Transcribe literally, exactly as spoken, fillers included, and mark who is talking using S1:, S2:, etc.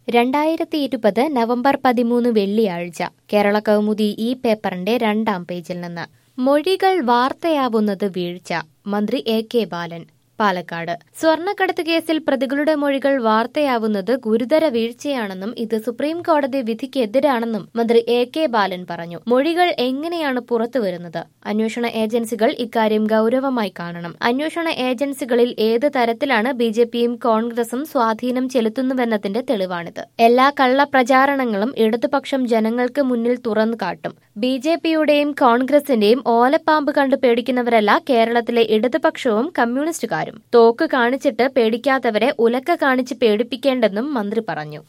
S1: രണ്ടായിരത്തി ഇരുപത് നവംബർ പതിമൂന്ന് വെള്ളിയാഴ്ച കേരള കൗമുദി ഈ പേപ്പറിന്റെ രണ്ടാം പേജിൽ നിന്ന് മൊഴികൾ വാർത്തയാവുന്നത് വീഴ്ച മന്ത്രി എ കെ ബാലൻ പാലക്കാട്. സ്വർണ്ണക്കടത്ത് കേസിൽ പ്രതികളുടെ മൊഴികൾ വാർത്തയാവുന്നത് ഗുരുതര വീഴ്ചയാണെന്നും ഇത് സുപ്രീം കോടതി വിധിക്കെതിരാണെന്നും മന്ത്രി എ കെ ബാലൻ പറഞ്ഞു. മൊഴികൾ എങ്ങനെയാണ് പുറത്തുവരുന്നത്? അന്വേഷണ ഏജൻസികൾ ഇക്കാര്യം ഗൌരവമായി കാണണം. അന്വേഷണ ഏജൻസികളിൽ ഏത് തരത്തിലാണ് ബി ജെ പിയും കോൺഗ്രസും സ്വാധീനം ചെലുത്തുന്നുവെന്നതിന്റെ തെളിവാണിത്. എല്ലാ കള്ളപ്രചാരണങ്ങളും ഇടതുപക്ഷം ജനങ്ങൾക്ക് മുന്നിൽ തുറന്നു കാട്ടും. ബി ജെ പിയുടെയും കോൺഗ്രസിന്റെയും ഓലപ്പാമ്പ് കണ്ടു പേടിക്കുന്നവരല്ല കേരളത്തിലെ ഇടതുപക്ഷവും കമ്മ്യൂണിസ്റ്റുകാരും. തോക്ക് കാണിച്ചിട്ട് പേടിക്കാത്തവരെ ഉലക്ക കാണിച്ച് പേടിപ്പിക്കേണ്ടെന്നും മന്ത്രി പറഞ്ഞു.